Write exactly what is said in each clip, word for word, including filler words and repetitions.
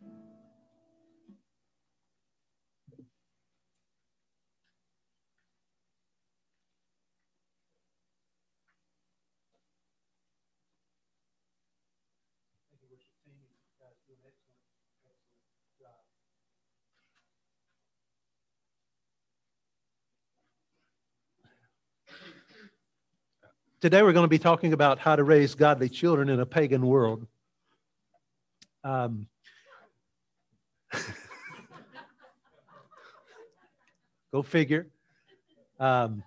Today we're going to be talking about how to raise godly children in a pagan world. Um, go figure. Um,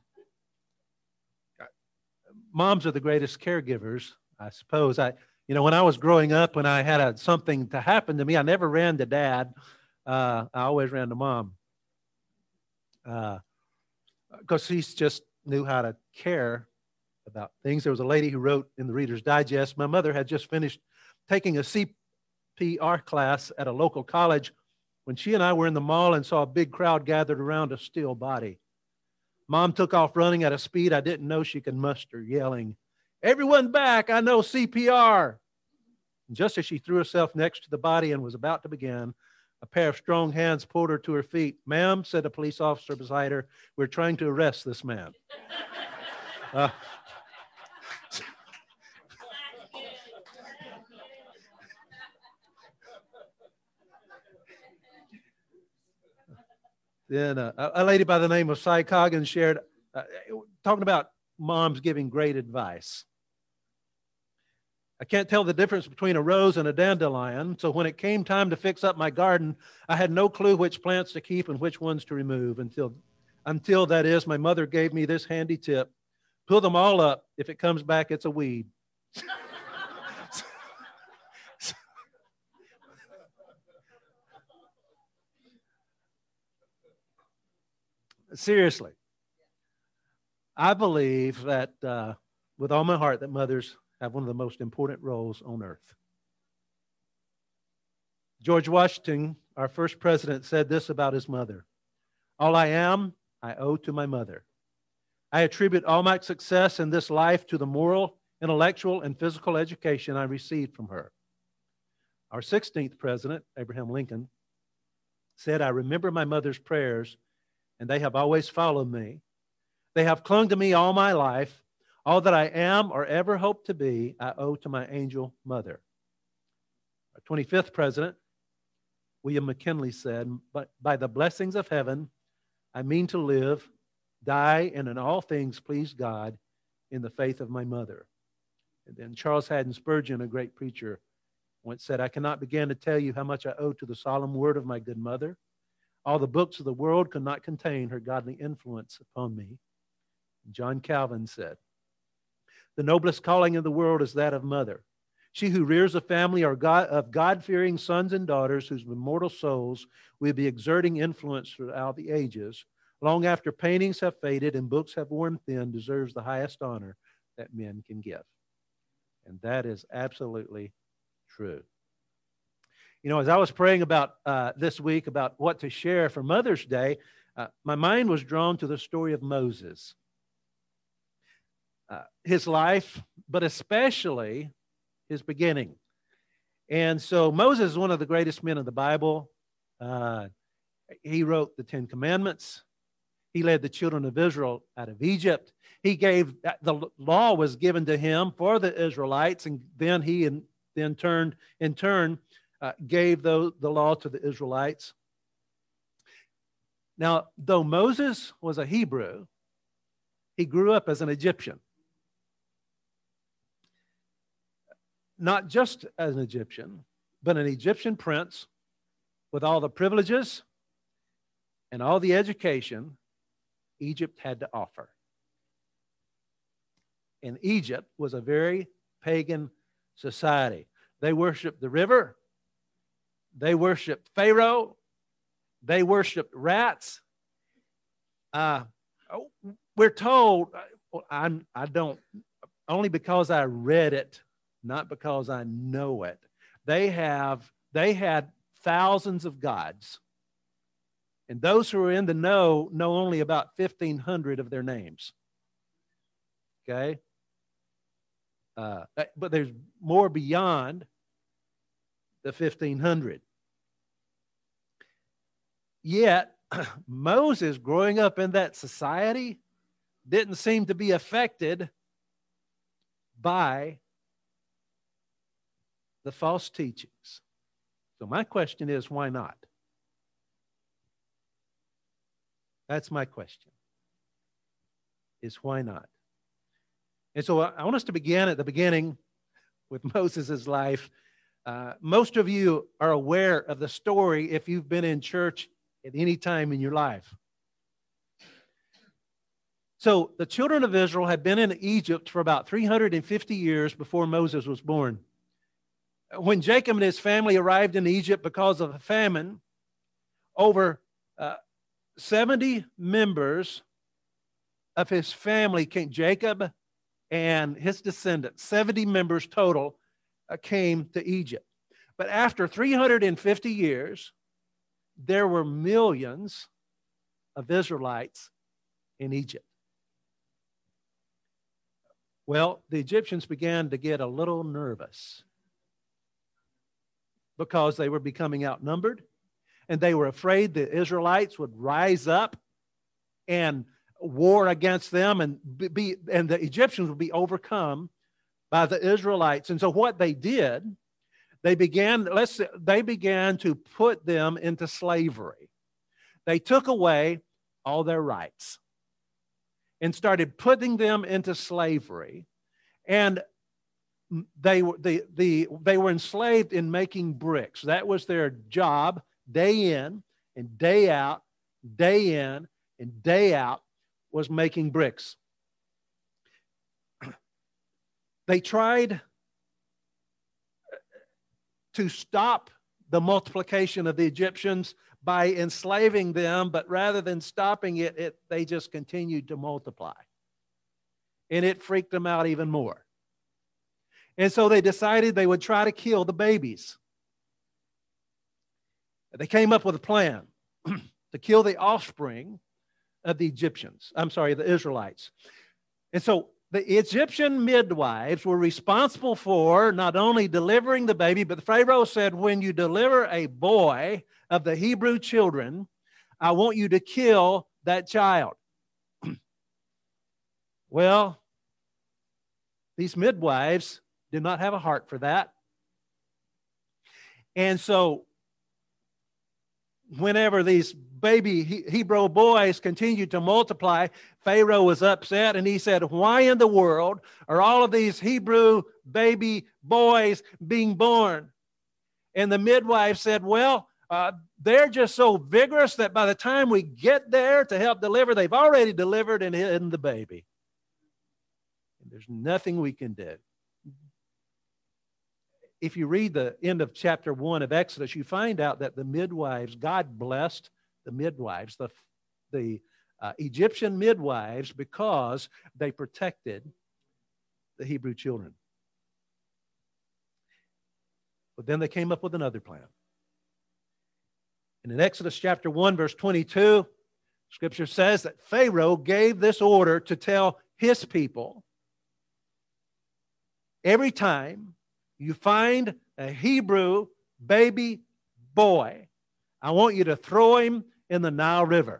moms are the greatest caregivers, I suppose. I, you know, when I was growing up, when I had a, something to happen to me, I never ran to dad. Uh, I always ran to mom. Because uh, she just knew how to care about things. There was a lady who wrote in the Reader's Digest, my mother had just finished taking a C P R class at a local college when she and I were in the mall and saw a big crowd gathered around a still body. Mom took off running at a speed I didn't know she could muster, yelling, "Everyone back, I know C P R." And just as she threw herself next to the body and was about to begin, a pair of strong hands pulled her to her feet. "Ma'am," said a police officer beside her, "we're trying to arrest this man." Uh, Then uh, a lady by the name of Cy Coggins shared, uh, talking about moms giving great advice. "I can't tell the difference between a rose and a dandelion, so when it came time to fix up my garden, I had no clue which plants to keep and which ones to remove until, until that is, my mother gave me this handy tip. Pull them all up. If it comes back, it's a weed." Seriously, I believe that uh, with all my heart that mothers have one of the most important roles on earth. George Washington, our first president, said this about his mother: "All I am, I owe to my mother. I attribute all my success in this life to the moral, intellectual, and physical education I received from her." Our sixteenth president, Abraham Lincoln, said, "I remember my mother's prayers, and they have always followed me. They have clung to me all my life. All that I am or ever hope to be, I owe to my angel mother." Our twenty-fifth president, William McKinley, said, "But by the blessings of heaven, I mean to live, die, and in all things please God in the faith of my mother." And then Charles Haddon Spurgeon, a great preacher, once said, "I cannot begin to tell you how much I owe to the solemn word of my good mother. All the books of the world could not contain her godly influence upon me." John Calvin said, "The noblest calling in the world is that of mother. She who rears a family of God-fearing sons and daughters whose immortal souls will be exerting influence throughout the ages, long after paintings have faded and books have worn thin, deserves the highest honor that men can give." And that is absolutely true. You know, as I was praying about uh, this week about what to share for Mother's Day, uh, my mind was drawn to the story of Moses. Uh, his life, but especially his beginning. And so Moses is one of the greatest men of the Bible. Uh, he wrote the Ten Commandments. He led the children of Israel out of Egypt. He gave, the law was given to him for the Israelites, and then he in, then turned, in turn, uh, gave the, the law to the Israelites. Now, though Moses was a Hebrew, he grew up as an Egyptian. Not just as an Egyptian, but an Egyptian prince with all the privileges and all the education Egypt had to offer. And Egypt was a very pagan society. They worshiped the river. They worshiped Pharaoh. They worshiped rats. Uh, we're told, I'm, I don't, only because I read it, not because I know it. They have, they had thousands of gods. And those who are in the know know only about fifteen hundred of their names. Okay? Uh, but there's more beyond the fifteen hundred. Yet, Moses, growing up in that society, didn't seem to be affected by the false teachings. So my question is, why not? That's my question, is why not? And so I want us to begin at the beginning with Moses' life. Uh, most of you are aware of the story if you've been in church at any time in your life. So the children of Israel had been in Egypt for about three hundred fifty years before Moses was born. When Jacob and his family arrived in Egypt because of a famine, over uh, seventy members of his family came, Jacob and his descendants, seventy members total, uh, came to Egypt. But after three hundred fifty years, there were millions of Israelites in Egypt. Well, the Egyptians began to get a little nervous because they were becoming outnumbered, and they were afraid the Israelites would rise up and war against them, and be and the Egyptians would be overcome by the Israelites. And so what they did, they began let's say, they began to put them into slavery. They took away all their rights and started putting them into slavery, and they were the, the they were enslaved in making bricks. That was their job, day in and day out, day in and day out, was making bricks. They tried to stop the multiplication of the Egyptians by enslaving them, but rather than stopping it, it they just continued to multiply. And it freaked them out even more. And so they decided they would try to kill the babies. They came up with a plan to kill the offspring of the Egyptians. I'm sorry, the Israelites. And so the Egyptian midwives were responsible for not only delivering the baby, but the Pharaoh said, when you deliver a boy of the Hebrew children, I want you to kill that child. Well, these midwives did not have a heart for that. And so whenever these baby Hebrew boys continued to multiply, Pharaoh was upset, and he said, why in the world are all of these Hebrew baby boys being born? And the midwife said, well, uh, they're just so vigorous that by the time we get there to help deliver, they've already delivered and hidden the baby. And there's nothing we can do. If you read the end of chapter one of Exodus, you find out that the midwives, God blessed the midwives, the, the uh, Egyptian midwives, because they protected the Hebrew children. But then they came up with another plan. And in Exodus chapter one, verse twenty-two, Scripture says that Pharaoh gave this order to tell his people, every time you find a Hebrew baby boy, I want you to throw him in the Nile River.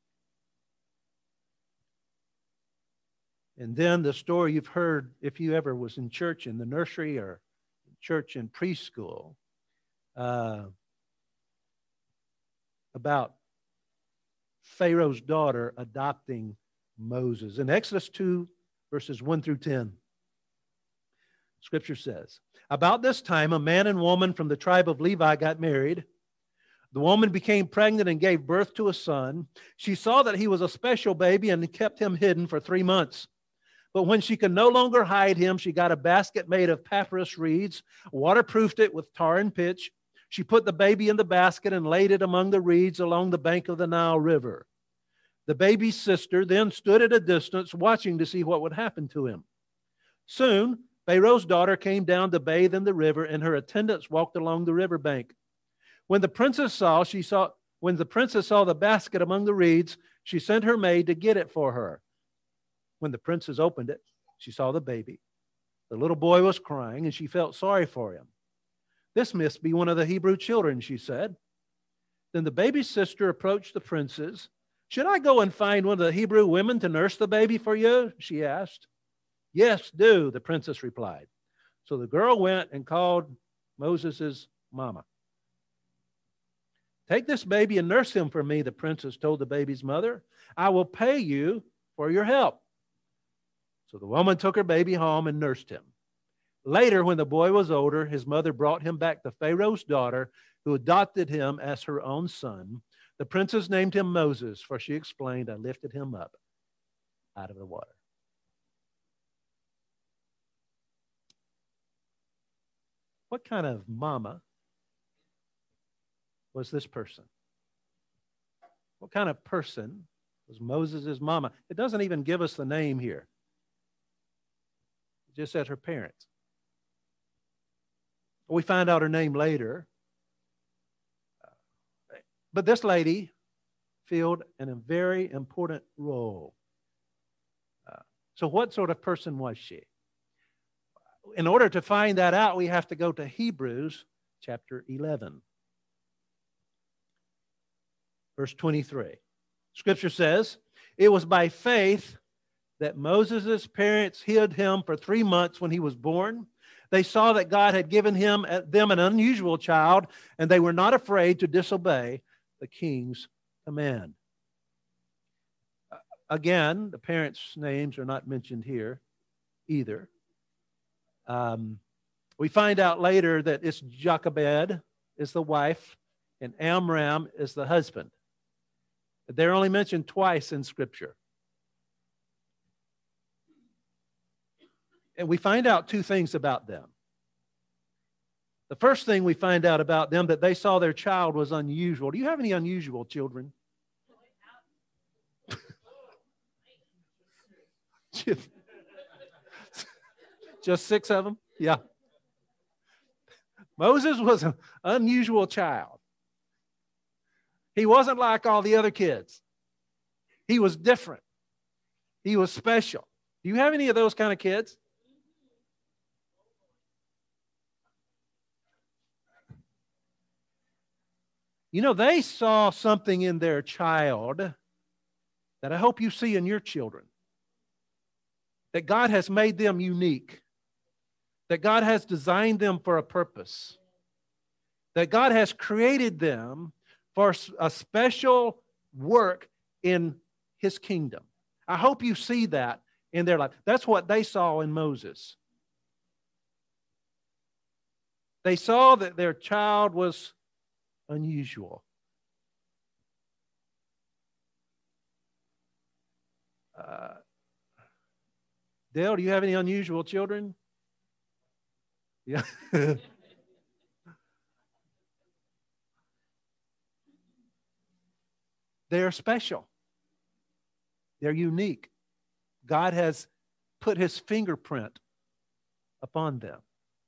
And then the story you've heard, if you ever was in church in the nursery or church in preschool, uh, about Pharaoh's daughter adopting Moses. In Exodus two, verses one through ten, Scripture says, about this time, a man and woman from the tribe of Levi got married. The woman became pregnant and gave birth to a son. She saw that he was a special baby and kept him hidden for three months. But when she could no longer hide him, she got a basket made of papyrus reeds, waterproofed it with tar and pitch. She put the baby in the basket and laid it among the reeds along the bank of the Nile River. The baby's sister then stood at a distance watching to see what would happen to him. Soon, Pharaoh's daughter came down to bathe in the river, and her attendants walked along the riverbank. When the princess saw, she saw, when the princess saw the basket among the reeds, she sent her maid to get it for her. When the princess opened it, she saw the baby. The little boy was crying, and she felt sorry for him. This must be one of the Hebrew children, she said. Then the baby's sister approached the princes. Should I go and find one of the Hebrew women to nurse the baby for you? She asked. Yes, do, the princess replied. So the girl went and called Moses' mama. Take this baby and nurse him for me, the princess told the baby's mother. I will pay you for your help. So the woman took her baby home and nursed him. Later, when the boy was older, his mother brought him back to Pharaoh's daughter, who adopted him as her own son. The princess named him Moses, for she explained, I lifted him up out of the water. What kind of mama was this person? What kind of person was Moses' mama? It doesn't even give us the name here. It just said her parents. We find out her name later. But this lady filled a very important role. Uh, so what sort of person was she? In order to find that out, we have to go to Hebrews chapter eleven. Verse twenty-three. Scripture says, it was by faith that Moses' parents hid him for three months when he was born. They saw that God had given him them an unusual child, and they were not afraid to disobey the king's command. Again, the parents' names are not mentioned here either. Um, we find out later that it's Jochebed is the wife and Amram is the husband. They're only mentioned twice in Scripture. And we find out two things about them. The first thing we find out about them, that they saw their child was unusual. Do you have any unusual children? Just six of them? Yeah. Moses was an unusual child. He wasn't like all the other kids. He was different. He was special. Do you have any of those kind of kids? You know, they saw something in their child that I hope you see in your children. That God has made them unique. That God has designed them for a purpose. That God has created them for a special work in His kingdom. I hope you see that in their life. That's what they saw in Moses. They saw that their child was unusual. Uh, Dale, do you have any unusual children? Yeah. They're special. They're unique. God has put His fingerprint upon them.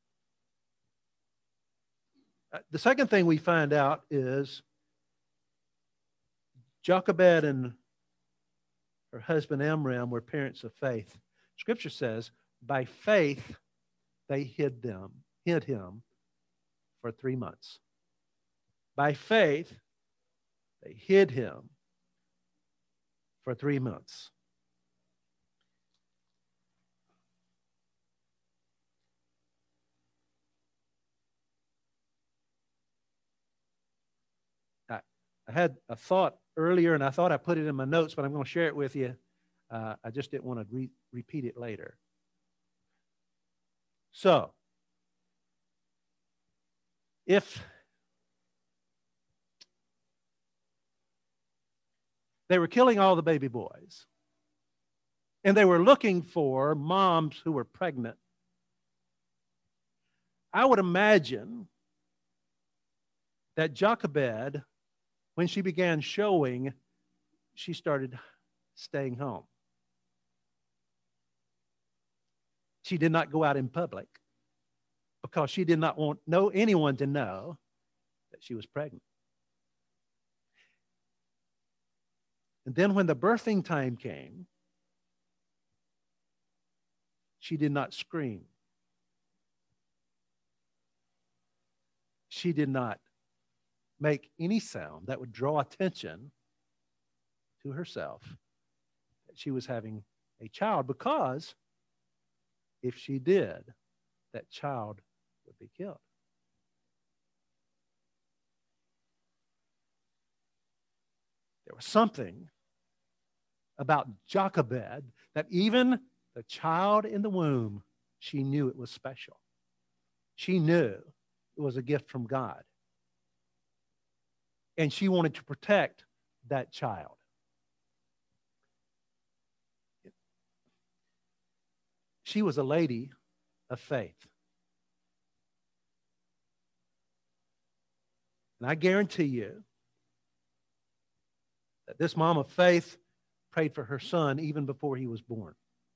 The second thing we find out is Jochebed and her husband Amram were parents of faith. Scripture says, by faith they hid them, hid him for three months. By faith they hid him for three months. I had a thought earlier, and I thought I put it in my notes, but I'm going to share it with you. Uh, I just didn't want to re- repeat it later. So, if they were killing all the baby boys, and they were looking for moms who were pregnant, I would imagine that Jochebed, when she began showing, she started staying home. She did not go out in public because she did not want no anyone to know that she was pregnant. And then when the birthing time came, she did not scream. She did not make any sound that would draw attention to herself that she was having a child, because if she did, that child would be killed. There was something about Jochebed that even the child in the womb, she knew it was special. She knew it was a gift from God. And she wanted to protect that child. She was a lady of faith. And I guarantee you that this mom of faith prayed for her son even before he was born.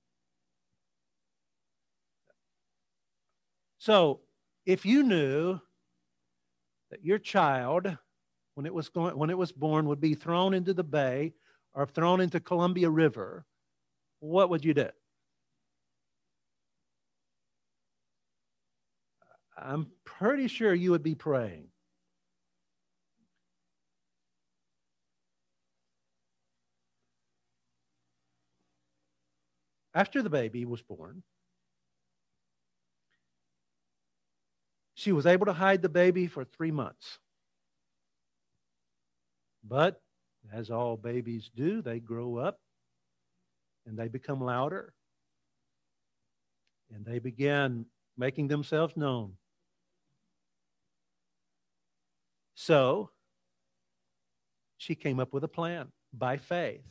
So, if you knew that your child, when it was going, when it was born, would be thrown into the bay or thrown into Columbia River, what would you do? I'm pretty sure you would be praying. After the baby was born, she was able to hide the baby for three months. But as all babies do, they grow up and they become louder. And they begin making themselves known. So she came up with a plan by faith.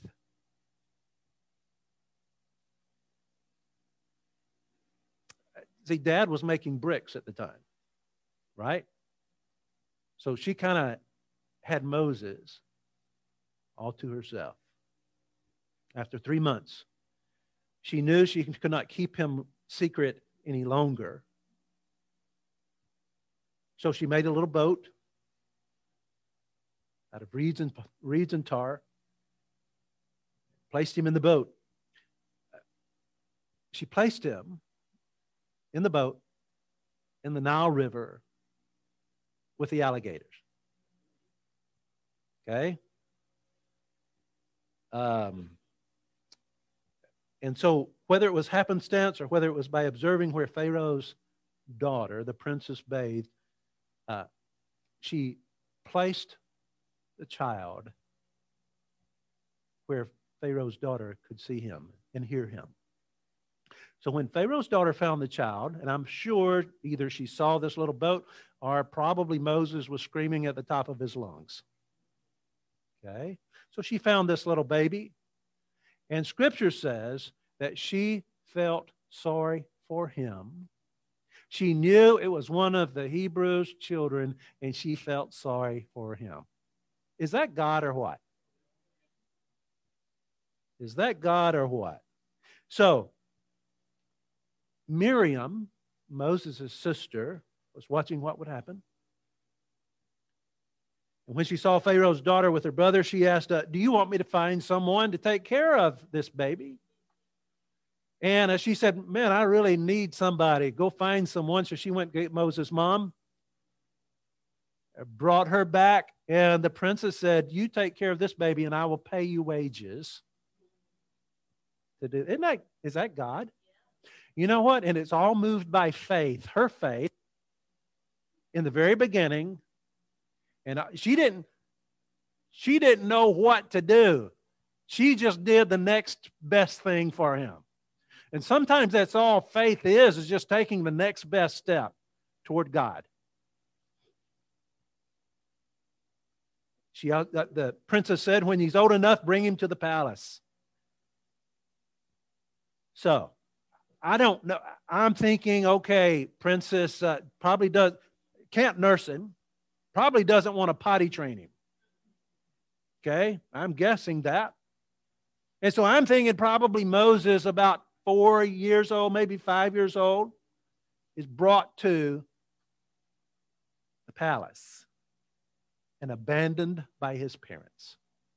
See, Dad was making bricks at the time, right? So she kind of had Moses all to herself. After three months, she knew she could not keep him secret any longer. So she made a little boat out of reeds and, reeds and tar, placed him in the boat. She placed him in the boat in the Nile River with the alligators. Okay? Um, and so whether it was happenstance or whether it was by observing where Pharaoh's daughter, the princess, bathed, uh, she placed the child where Pharaoh's daughter could see him and hear him. So when Pharaoh's daughter found the child, and I'm sure either she saw this little boat or probably Moses was screaming at the top of his lungs. Okay? So she found this little baby, and Scripture says that she felt sorry for him. She knew it was one of the Hebrews' children, and she felt sorry for him. Is that God or what? Is that God or what? So, Miriam, Moses' sister, was watching what would happen. And when she saw Pharaoh's daughter with her brother, she asked, uh, do you want me to find someone to take care of this baby? And uh, she said, man, I really need somebody. Go find someone. So she went to get Moses' mom, brought her back, and the princess said, you take care of this baby and I will pay you wages to do. Isn't that, is that God? You know what? And it's all moved by faith. Her faith in the very beginning. And she didn't, she didn't know what to do. She just did the next best thing for him. And sometimes that's all faith is, is just taking the next best step toward God. She, the princess said, when he's old enough, bring him to the palace. So, I don't know. I'm thinking, okay, princess uh, probably does, can't nurse him, probably doesn't want to potty train him. Okay, I'm guessing that. And so I'm thinking probably Moses, about four years old, maybe five years old, is brought to the palace and abandoned by his parents.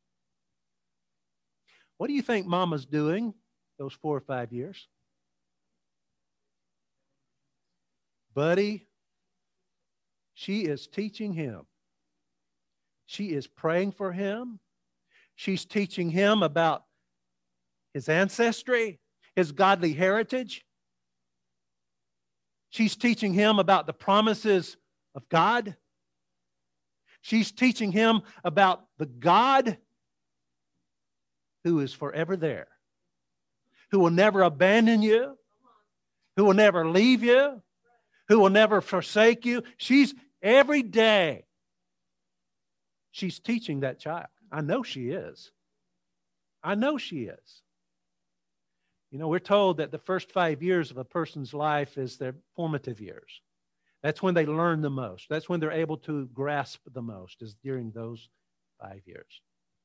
What do you think Mama's doing those four or five years? Buddy, she is teaching him She is praying for him. She's teaching him about his ancestry, his godly heritage. She's teaching him about the promises of God. She's teaching him about the God who is forever there, who will never abandon you, who will never leave you, who will never forsake you. She's every day, she's teaching that child. I know she is. I know she is. You know, we're told that the first five years of a person's life is their formative years. That's when they learn the most. That's when they're able to grasp the most, is during those five years.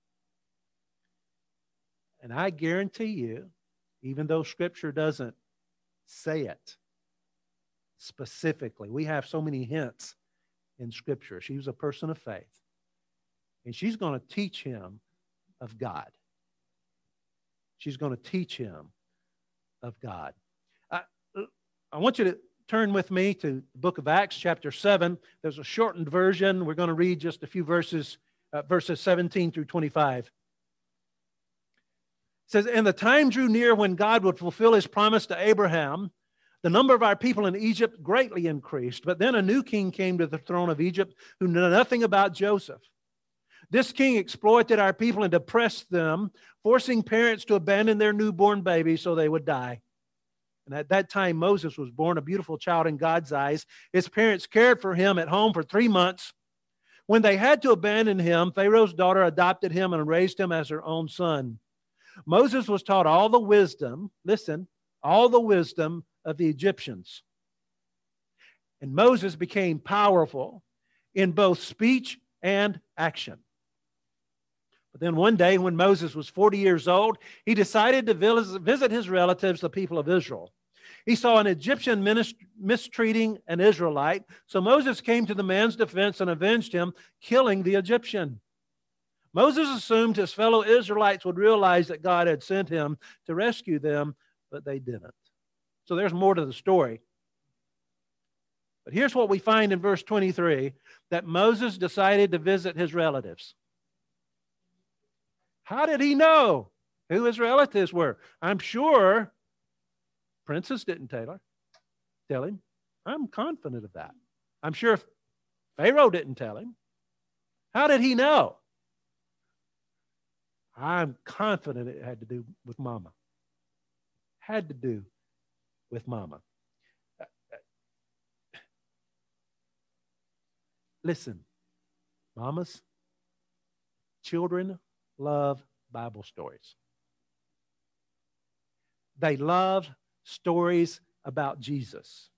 And I guarantee you, even though Scripture doesn't say it specifically, we have so many hints in Scripture. She was a person of faith. And she's going to teach him of God. She's going to teach him of God. I, I want you to turn with me to the book of Acts, chapter seven. There's a shortened version. We're going to read just a few verses, uh, verses seventeen through twenty-five. It says, "And the time drew near when God would fulfill his promise to Abraham. The number of our people in Egypt greatly increased. But then a new king came to the throne of Egypt who knew nothing about Joseph. This king exploited our people and oppressed them, forcing parents to abandon their newborn babies so they would die. And at that time, Moses was born, a beautiful child in God's eyes. His parents cared for him at home for three months. When they had to abandon him, Pharaoh's daughter adopted him and raised him as her own son. Moses was taught all the wisdom, listen, all the wisdom of the Egyptians. And Moses became powerful in both speech and action. But then one day when Moses was forty years old, he decided to visit his relatives, the people of Israel. He saw an Egyptian mistreating an Israelite, so Moses came to the man's defense and avenged him, killing the Egyptian. Moses assumed his fellow Israelites would realize that God had sent him to rescue them, but they didn't. So there's more to the story. But here's what we find in verse twenty-three, that Moses decided to visit his relatives. How did he know who his relatives were? I'm sure Princess didn't tell her, tell him. I'm confident of that. I'm sure Pharaoh didn't tell him. How did he know? I'm confident it had to do with Mama. Had to do with Mama. Listen, mamas, children love Bible stories. They love stories about Jesus.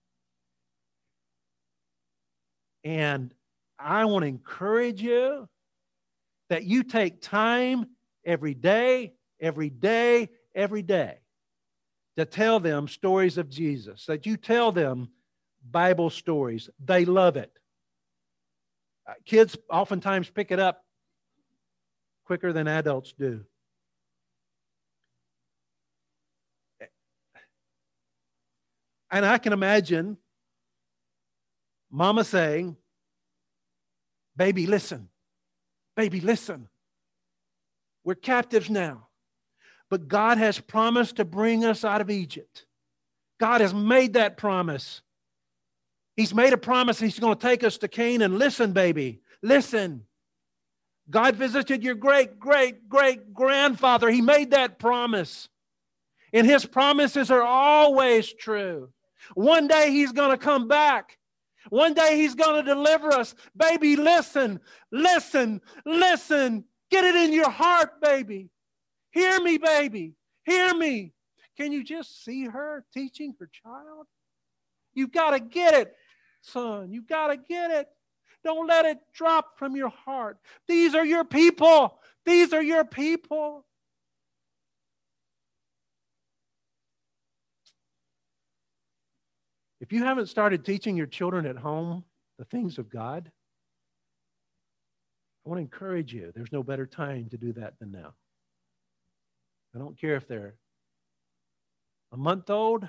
And I want to encourage you that you take time every day, every day, every day to tell them stories of Jesus, that you tell them Bible stories. They love it. Uh, kids oftentimes pick it up quicker than adults do. And I can imagine Mama saying, baby, listen. Baby, listen. We're captives now. But God has promised to bring us out of Egypt. God has made that promise. He's made a promise He's going to take us to Canaan. Listen, baby. Listen. God visited your great, great, great grandfather. He made that promise. And His promises are always true. One day He's going to come back. One day He's going to deliver us. Baby, listen, listen, listen. Get it in your heart, baby. Hear me, baby. Hear me. Can you just see her teaching her child? You've got to get it, son. You've got to get it. Don't let it drop from your heart. These are your people. These are your people. If you haven't started teaching your children at home the things of God, I want to encourage you. There's no better time to do that than now. I don't care if they're a month old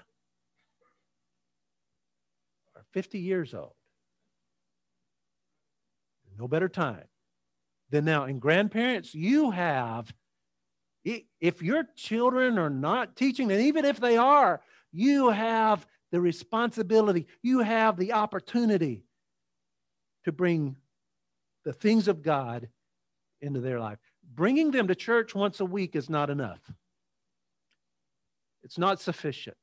or fifty years old. No better time Then now, and grandparents, you have, if your children are not teaching, and even if they are, you have the responsibility, you have the opportunity to bring the things of God into their life. Bringing them to church once a week is not enough. It's not sufficient.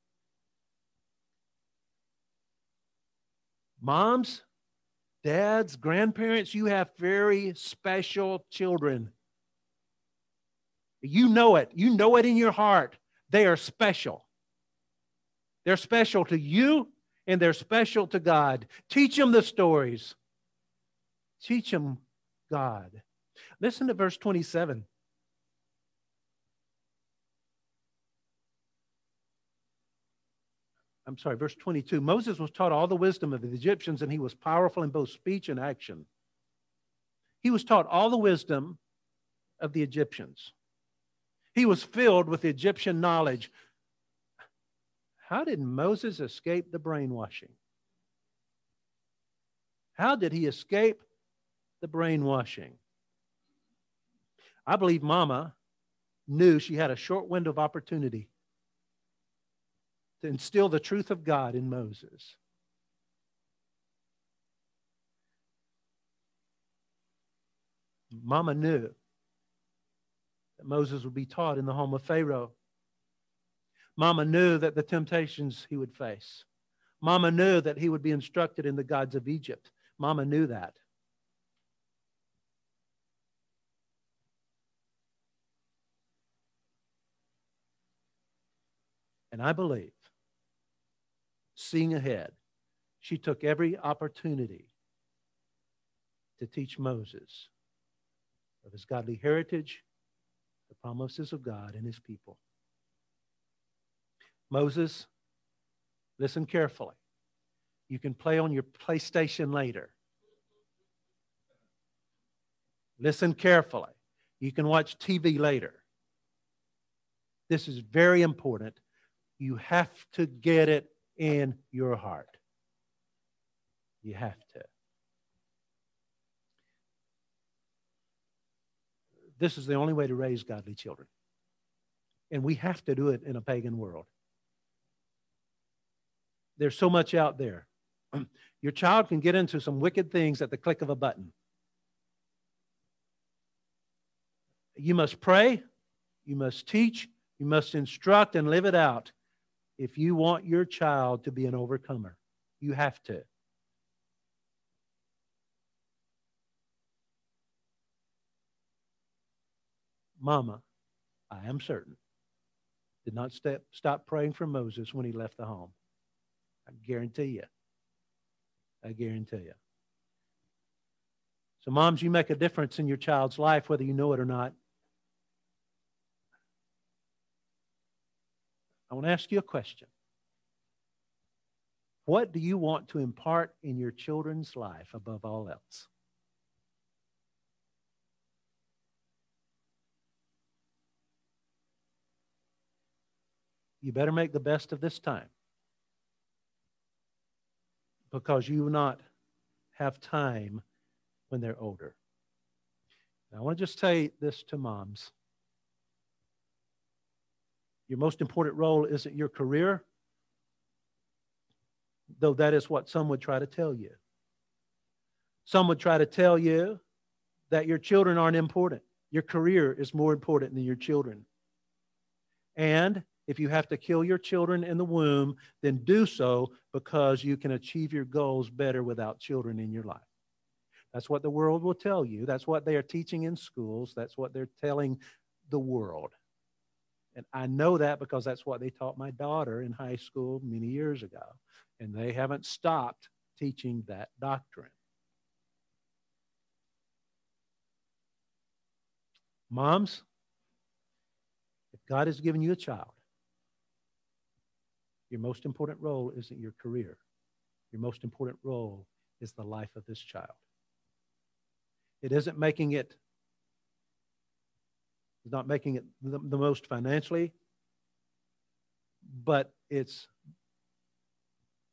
Moms, dads, grandparents, you have very special children. You know it. You know it in your heart. They are special. They're special to you, and they're special to God. Teach them the stories. Teach them God. Listen to verse twenty-seven. I'm sorry, verse twenty-two. Moses was taught all the wisdom of the Egyptians, and he was powerful in both speech and action. He was taught all the wisdom of the Egyptians. He was filled with Egyptian knowledge. How did Moses escape the brainwashing? How did he escape the brainwashing? I believe Mama knew she had a short window of opportunity to instill the truth of God in Moses. Mama knew that Moses would be taught in the home of Pharaoh. Mama knew that the temptations he would face. Mama knew that he would be instructed in the gods of Egypt. Mama knew that. And I believe, seeing ahead, she took every opportunity to teach Moses of his godly heritage, the promises of God and his people. Moses, listen carefully. You can play on your PlayStation later. Listen carefully. You can watch T V later. This is very important. You have to get it in your heart. You have to. This is the only way to raise godly children. And we have to do it in a pagan world. There's so much out there. Your child can get into some wicked things at the click of a button. You must pray, you must teach, you must instruct and live it out if you want your child to be an overcomer. You have to. Mama, I am certain, did not step, stop praying for Moses when he left the home. I guarantee you. I guarantee you. So moms, you make a difference in your child's life, whether you know it or not. I want to ask you a question. What do you want to impart in your children's life above all else? You better make the best of this time, because you will not have time when they're older. Now, I want to just say this to moms. Your most important role isn't your career, though that is what some would try to tell you. Some would try to tell you that your children aren't important. Your career is more important than your children. And if you have to kill your children in the womb, then do so, because you can achieve your goals better without children in your life. That's what the world will tell you. That's what they are teaching in schools. That's what they're telling the world. And I know that because that's what they taught my daughter in high school many years ago. And they haven't stopped teaching that doctrine. Moms, if God has given you a child, your most important role isn't your career. Your most important role is the life of this child. It isn't making it, it's not making it the, the most financially, but it's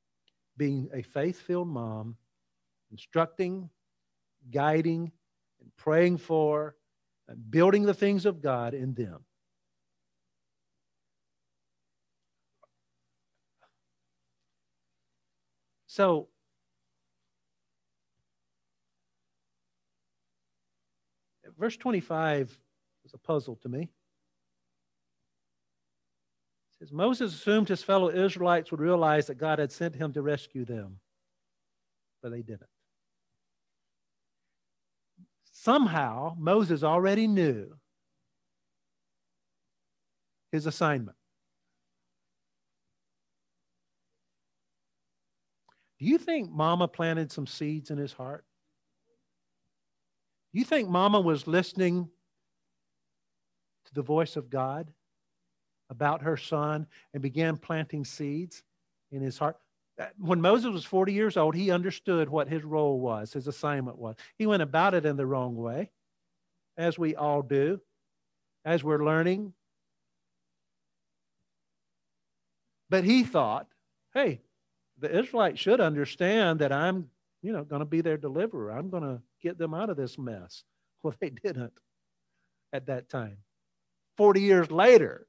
being a faith-filled mom, instructing, guiding, and praying for and building the things of God in them. So, verse twenty-five is a puzzle to me. It says, Moses assumed his fellow Israelites would realize that God had sent him to rescue them, but they didn't. Somehow, Moses already knew his assignment. Do you think Mama planted some seeds in his heart? Do you think Mama was listening to the voice of God about her son and began planting seeds in his heart? When Moses was forty years old, he understood what his role was, his assignment was. He went about it in the wrong way, as we all do, as we're learning. But he thought, hey, the Israelites should understand that I'm, you know, going to be their deliverer. I'm going to get them out of this mess. Well, they didn't at that time. Forty years later,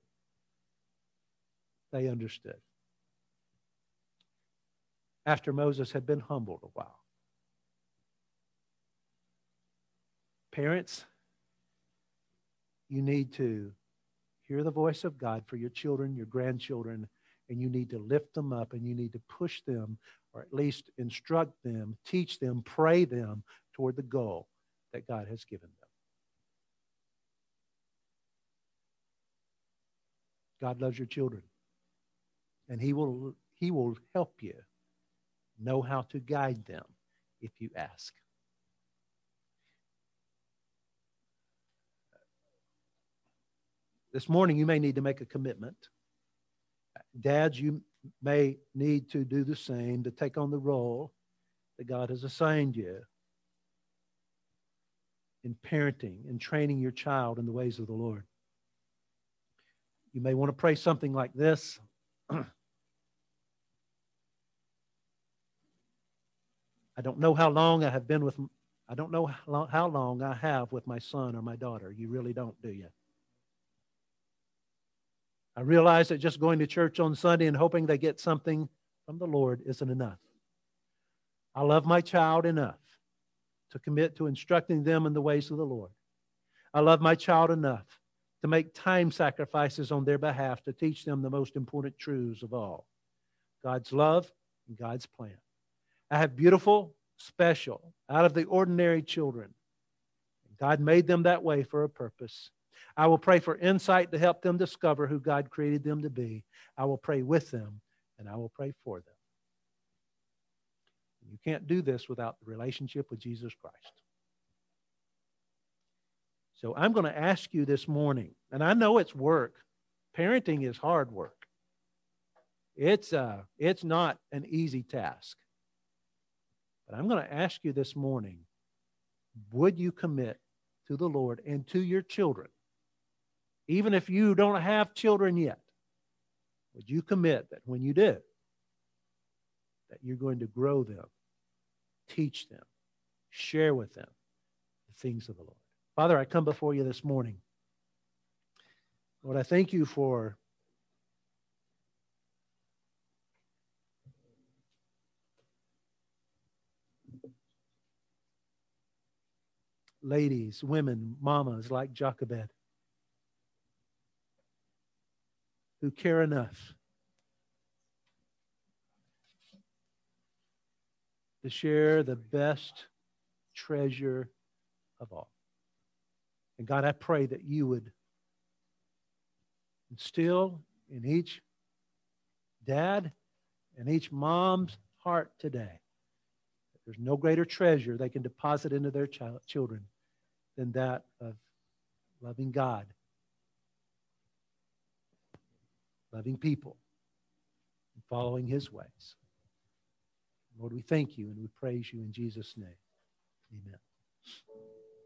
they understood. After Moses had been humbled a while. Parents, you need to hear the voice of God for your children, your grandchildren, and you need to lift them up and you need to push them, or at least instruct them, teach them, pray them toward the goal that God has given them. God loves your children, and He will, He will help you know how to guide them if you ask. This morning, you may need to make a commitment. Dads, you may need to do the same, to take on the role that God has assigned you in parenting and training your child in the ways of the Lord. You may want to pray something like this. I don't know how long I have been with, I don't know how long I have with my son or my daughter. You really don't, do you? I realize that just going to church on Sunday and hoping they get something from the Lord isn't enough. I love my child enough to commit to instructing them in the ways of the Lord. I love my child enough to make time sacrifices on their behalf to teach them the most important truths of all, God's love and God's plan. I have beautiful, special, out of the ordinary children. God made them that way for a purpose. I will pray for insight to help them discover who God created them to be. I will pray with them, and I will pray for them. You can't do this without the relationship with Jesus Christ. So I'm going to ask you this morning, and I know it's work. Parenting is hard work. It's, uh, it's not an easy task. But I'm going to ask you this morning, would you commit to the Lord and to your children? Even if you don't have children yet, would you commit that when you do, that you're going to grow them, teach them, share with them the things of the Lord? Father, I come before you this morning. Lord, I thank you for ladies, women, mamas like Jochebed, who care enough to share the best treasure of all. And God, I pray that you would instill in each dad and each mom's heart today that there's no greater treasure they can deposit into their child, children than that of loving God, loving people, and following His ways. Lord, we thank you and we praise you in Jesus' name. Amen.